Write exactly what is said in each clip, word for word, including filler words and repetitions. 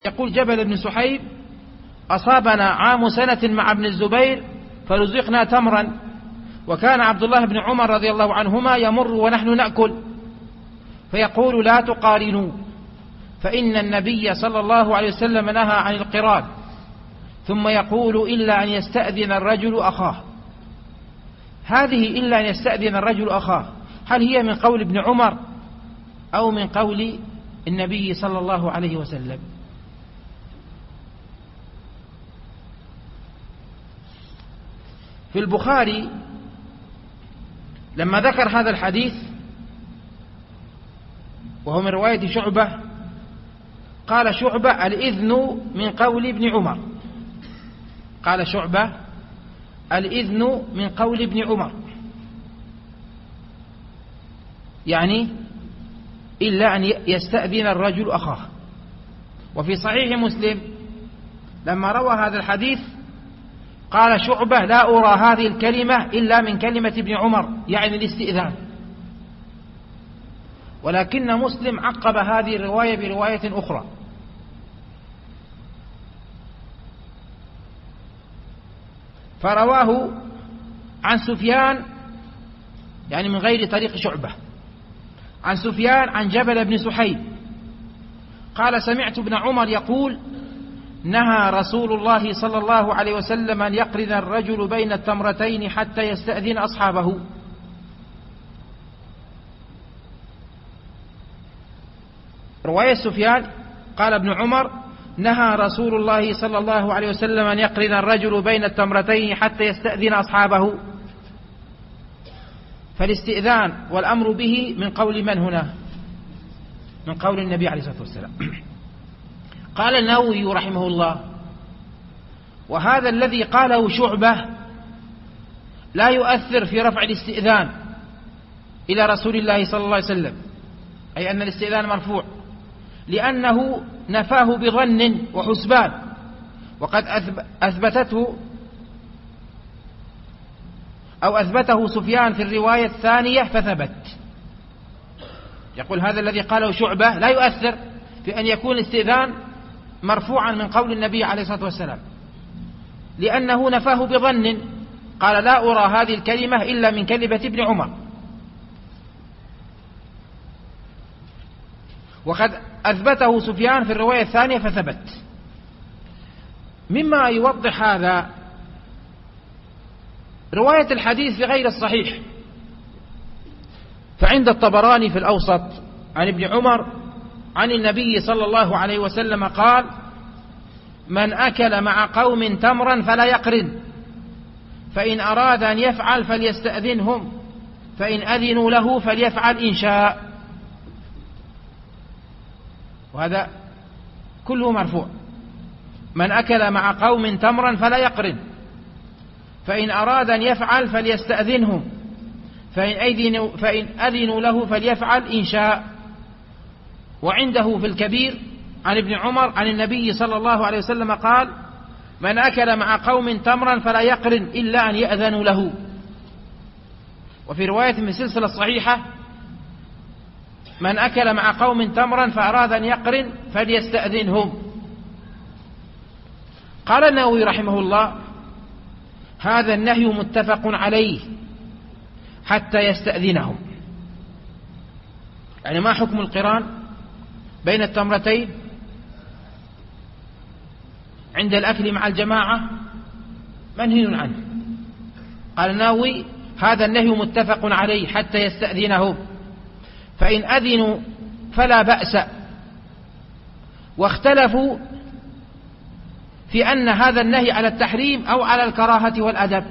يقول جبل بن سحيب: أصابنا عام سنة مع ابن الزبير فرزقنا تمرا، وكان عبد الله بن عمر رضي الله عنهما يمر ونحن نأكل فيقول: لا تقارنوا، فإن النبي صلى الله عليه وسلم نهى عن القران، ثم يقول: إلا أن يستأذن الرجل أخاه. هذه إلا أن يستأذن الرجل أخاه، هل هي من قول ابن عمر أو من قول النبي صلى الله عليه وسلم؟ في البخاري لما ذكر هذا الحديث وهو من رواية شعبة، قال شعبة: الإذن من قول ابن عمر. قال شعبة: الإذن من قول ابن عمر، يعني إلا أن يستأذن الرجل أخاه. وفي صحيح مسلم لما روى هذا الحديث قال شعبة: لا أرى هذه الكلمة إلا من كلمة ابن عمر، يعني الاستئذان. ولكن مسلم عقب هذه الرواية برواية أخرى، فرواه عن سفيان، يعني من غير طريق شعبة، عن سفيان عن جبل بن سحيب قال: سمعت ابن عمر يقول: نهى رسول الله صلى الله عليه وسلم أن يقرن الرجل بين التمرتين حتى يستأذن أصحابه. رواية سفيان قال ابن عمر: نهى رسول الله صلى الله عليه وسلم أن يقرن الرجل بين التمرتين حتى يستأذن أصحابه. فالاستئذان والأمر به من قول من هنا؟ من قول النبي عليه الصلاة والسلام. قال النووي رحمه الله: وهذا الذي قاله شعبة لا يؤثر في رفع الاستئذان إلى رسول الله صلى الله عليه وسلم، أي أن الاستئذان مرفوع، لأنه نفاه بظن وحسبان، وقد أثبتته أو أثبته سفيان في الرواية الثانية فثبت. يقول هذا الذي قاله شعبة لا يؤثر في أن يكون الاستئذان مرفوعا من قول النبي عليه الصلاة والسلام، لأنه نفاه بظن، قال: لا أرى هذه الكلمة إلا من كلمة ابن عمر. وقد أثبته سفيان في الرواية الثانية فثبت. مما يوضح هذا رواية الحديث في غير الصحيح، فعند الطبراني في الأوسط عن ابن عمر عن النبي صلى الله عليه وسلم قال: من أكل مع قوم تمرا فلا يقرن، فإن أراد أن يفعل فليستأذنهم، فإن أذنوا له فليفعل إن شاء. وهذا كله مرفوع: من أكل مع قوم تمرا فلا يقرن، فإن أراد أن يفعل فليستأذنهم، فإن أذنوا, فإن أذنوا له فليفعل إن شاء. وعنده في الكبير عن ابن عمر عن النبي صلى الله عليه وسلم قال: من أكل مع قوم تمرا فلا يقرن إلا أن يأذنوا له. وفي رواية من سلسلة صحيحة: من أكل مع قوم تمرا فأراد أن يقرن فليستأذنهم. قال النووي رحمه الله: هذا النهي متفق عليه حتى يستأذنهم. يعني ما حكم القران بين التمرتين عند الأكل مع الجماعة؟ منهي عنه. قال النووي: هذا النهي متفق عليه حتى يستأذنهم، فإن أذنوا فلا بأس. واختلفوا في أن هذا النهي على التحريم أو على الكراهة والأدب.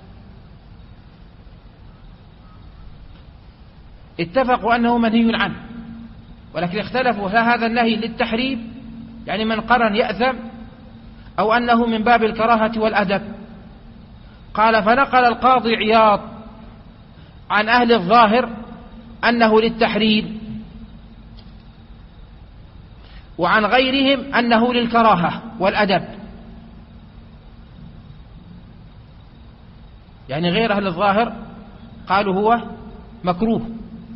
اتفقوا أنه منهي عنه، ولكن اختلفوا: هل هذا النهي للتحريم، يعني من قرن يأثم، أو أنه من باب الكراهة والأدب؟ قال: فنقل القاضي عياض عن أهل الظاهر أنه للتحريم، وعن غيرهم أنه للكراهة والأدب. يعني غير أهل الظاهر قالوا هو مكروه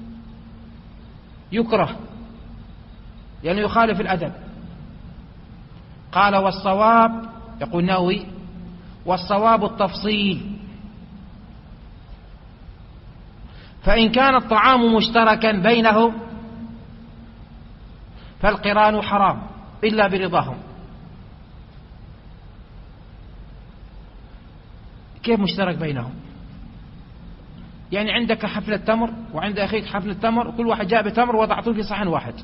يكره، لأنه يخالف الأدب. قال والصواب، يقول النووي: والصواب التفصيل، فإن كان الطعام مشتركا بينهم فالقران حرام إلا برضاهم. كيف مشترك بينهم؟ يعني عندك حفلة تمر وعند أخيك حفلة تمر، وكل واحد جاء بتمر وضعته في صحن واحد،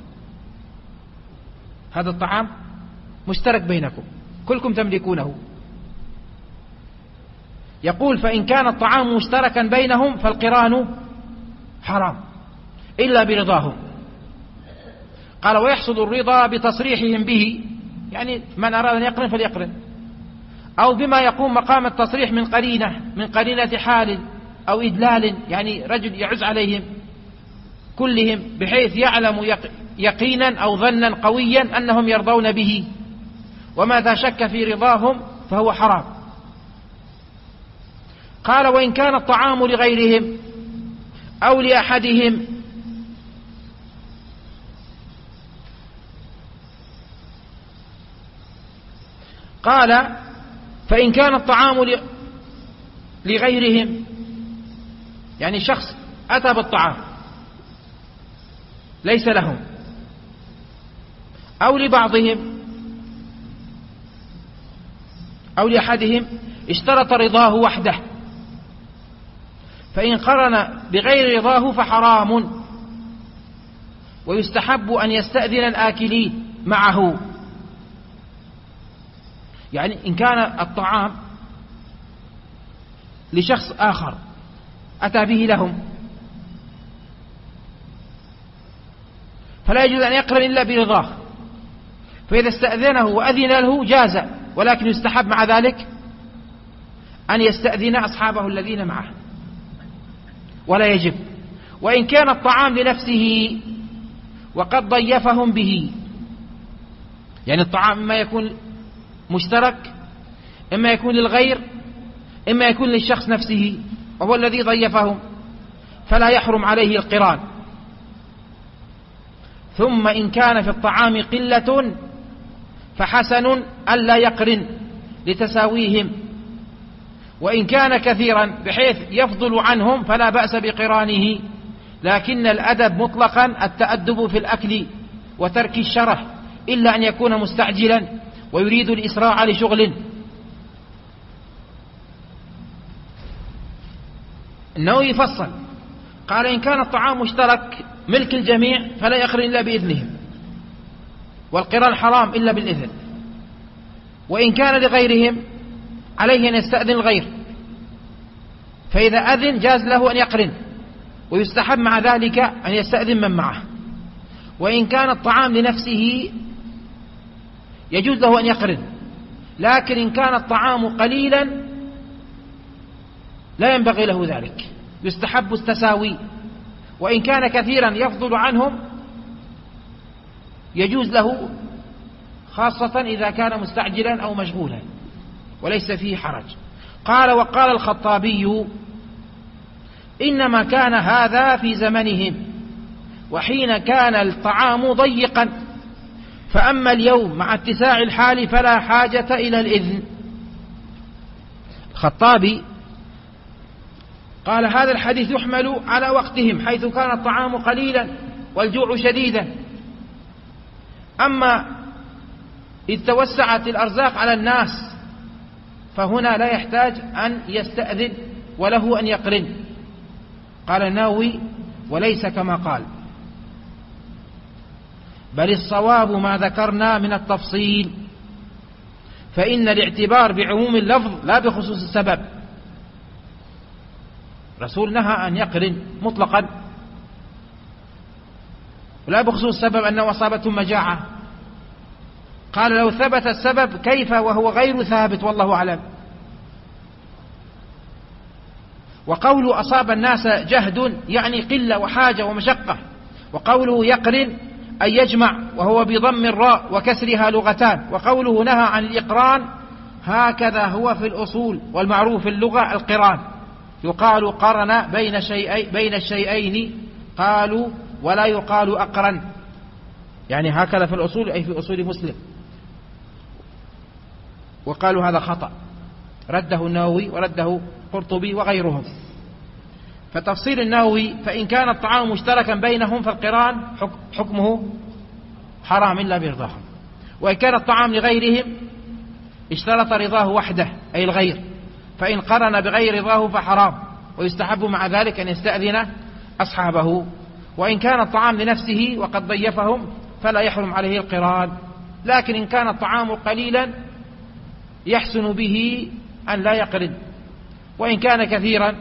هذا الطعام مشترك بينكم، كلكم تملكونه. يقول: فإن كان الطعام مشتركا بينهم فالقران حرام إلا برضاهم. قال: ويحصل الرضا بتصريحهم به، يعني من أراد أن يقرن فليقرن، أو بما يقوم مقام التصريح من قرينة من قرينة حال أو إدلال، يعني رجل يعز عليهم كلهم بحيث يعلم يقينا أو ظنا قويا أنهم يرضون به، وماذا شك في رضاهم فهو حرام. قال: وإن كان الطعام لغيرهم أو لأحدهم قال: فإن كان الطعام لغيرهم، يعني شخص أتى بالطعام ليس لهم، أو لبعضهم أو لأحدهم، اشترط رضاه وحده، فإن قرن بغير رضاه فحرام، ويستحب أن يستأذن الآكلين معه. يعني إن كان الطعام لشخص آخر أتى به لهم فلا يجوز أن يقرن إلا برضاه، فإذا استأذنه وأذن له جاز، ولكن يستحب مع ذلك أن يستأذن أصحابه الذين معه، ولا يجب. وإن كان الطعام لنفسه وقد ضيفهم به، يعني الطعام إما يكون مشترك، إما يكون للغير، إما يكون للشخص نفسه وهو الذي ضيفهم، فلا يحرم عليه القران. ثم إن كان في الطعام قلة فحسن ألا يقرن لتساويهم، وإن كان كثيرا بحيث يفضل عنهم فلا بأس بقرانه، لكن الأدب مطلقا التأدب في الأكل وترك الشره، إلا أن يكون مستعجلا ويريد الإسراع لشغل. النووي يفصل، قال: إن كان الطعام مشترك ملك الجميع فلا يقرن إلا بإذنهم، والقران حرام إلا بالإذن. وإن كان لغيرهم عليه أن يستأذن الغير، فإذا أذن جاز له أن يقرن، ويستحب مع ذلك أن يستأذن من معه. وإن كان الطعام لنفسه يجوز له أن يقرن، لكن إن كان الطعام قليلا لا ينبغي له ذلك، يستحب التساوي. وإن كان كثيرا يفضل عنهم يجوز له، خاصة إذا كان مستعجلا أو مشغولا، وليس فيه حرج. قال: وقال الخطابي: إنما كان هذا في زمنهم وحين كان الطعام ضيقا، فأما اليوم مع اتساع الحال فلا حاجة إلى الإذن. الخطابي قال: هذا الحديث يحمل على وقتهم حيث كان الطعام قليلا والجوع شديدا، أما إذ توسعت الأرزاق على الناس فهنا لا يحتاج أن يستأذن وله أن يقرن. قال النووي: وليس كما قال، بل الصواب ما ذكرنا من التفصيل، فإن الاعتبار بعموم اللفظ لا بخصوص السبب. رسول نهى أن يقرن مطلقا، ولا بخصوص السبب أنه أصابتهم مجاعة. قال: لو ثبت السبب كيف وهو غير ثابت، والله أعلم. وقوله أصاب الناس جهد يعني قلة وحاجة ومشقة، وقوله يقرن أي يجمع، وهو بضم الراء وكسرها لغتان. وقوله نهى عن الإقران هكذا هو في الأصول، والمعروف في اللغة القران، يقال قرن بين شيئين بين الشيئين، قالوا ولا يقال أقرن، يعني هكذا في الأصول أي في أصول مسلم. وقالوا هذا خطأ، رده النووي ورده قرطبي وغيرهم. فتفصيل النووي: فإن كان الطعام مشتركا بينهم فالقران حكمه حرام إلا برضاهم، وإن كان الطعام لغيرهم اشترط رضاه وحده أي الغير، فإن قرن بغير رضاه فحرام، ويستحب مع ذلك أن يستأذن أصحابه. وإن كان الطعام لنفسه وقد ضيفهم فلا يحرم عليه القران، لكن إن كان الطعام قليلا يحسن به أن لا يقرن، وإن كان كثيرا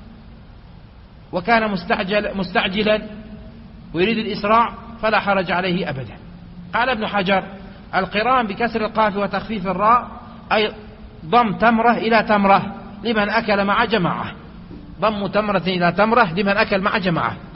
وكان مستعجل مستعجلا ويريد الإسراع فلا حرج عليه أبدا. قال ابن حجر: القران بكسر القاف وتخفيف الراء أي ضم تمرة إلى تمرة لمن أكل مع جماعة، ضم تمرة إلى تمرة لمن أكل مع جماعة.